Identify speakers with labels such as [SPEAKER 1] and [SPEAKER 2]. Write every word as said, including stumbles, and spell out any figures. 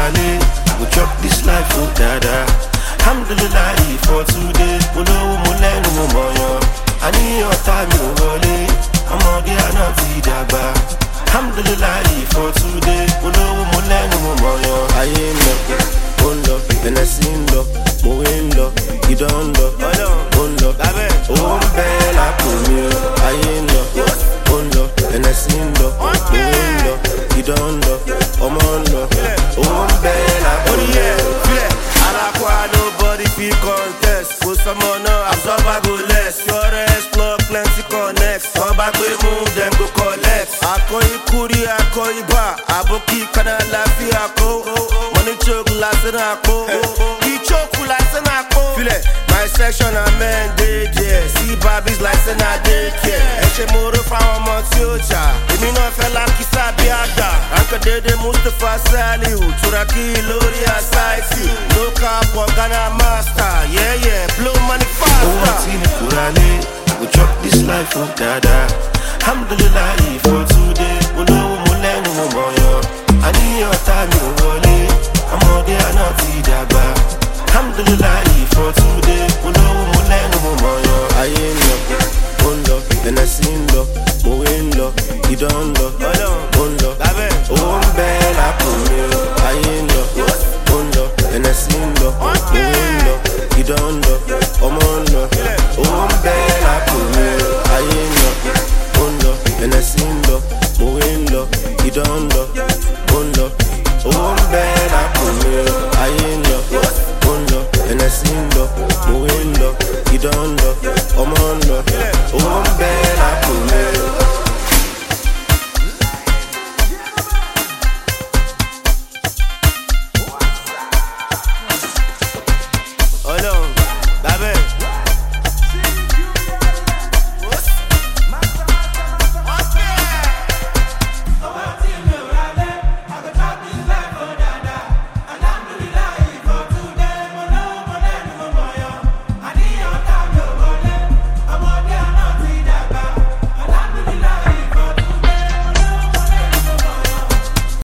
[SPEAKER 1] kurale, I go chop this life for dada. Alhamdulillah for today, Olowo mo lẹ́nu mo mọ̀yàn. I need your time mo wọlé, ọmọdé àná ti dàgbà. Alhamdulillah for today, Olowo mo lẹ́nu mo mọ̀yàn. Ayé ń lọ, ó ń lọ, Hennessy ń lọ, òwe ń lọ, idán ń lọ, ó ń lọ, owó ń bẹ lápò mi o. Ayé ń lọ, ó ń lọ, Hennessy ń lọ, òwe ń lọ, idán ń lọ, ọmọ ń lọ, owó ń bẹ lápò mi o.
[SPEAKER 2] Alakwa, nobody feel contest. Put someone up, absorb I go less. Your explore plenty connects. Come back we move, them go collect. Akoi kuri, akoi ba. Aboki kana lafi ako. Money choke last in ako. He choke last in ako. Feel it. My section a man day there. See Bobby's like say na day care. Eche moro fa omo ti oja. Emi no fe la kisa bi ada. Anka dede Mustafa Saliu. Turaki lori aside. No cap or Ghana master. Yeah yeah, blow money faster.
[SPEAKER 1] Oh, I see me kurale, I go chop this life for dada. Alhamdulillah for today, Olowo mo lẹ́nu mo mọ̀yàn. I need your time mo wọlé, ọmọdé àná ti dàgbà. Alhamdulillah for today, Olowo mo lẹ́nu mo mọ̀yàn. Ayé ń lọ, ó ń lọ, Hennessy ń lọ, òwe ń lọ, idán ń lọ.